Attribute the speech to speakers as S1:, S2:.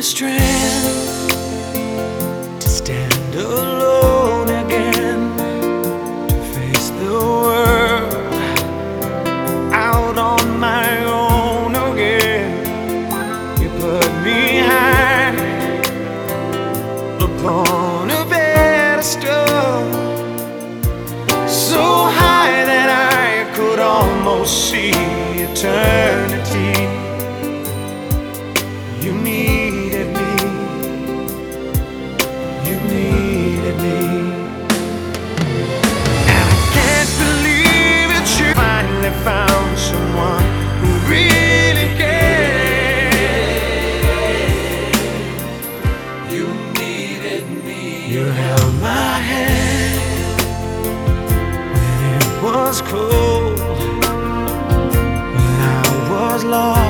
S1: strength to stand alone again, to face the world out on my own again. You put me high upon a pedestal, so high that I could almost see eternity. You needed me, you needed me, and I can't believe it. You finally found someone who really cared. You needed me. You held my hand when it was cold, when I was lost.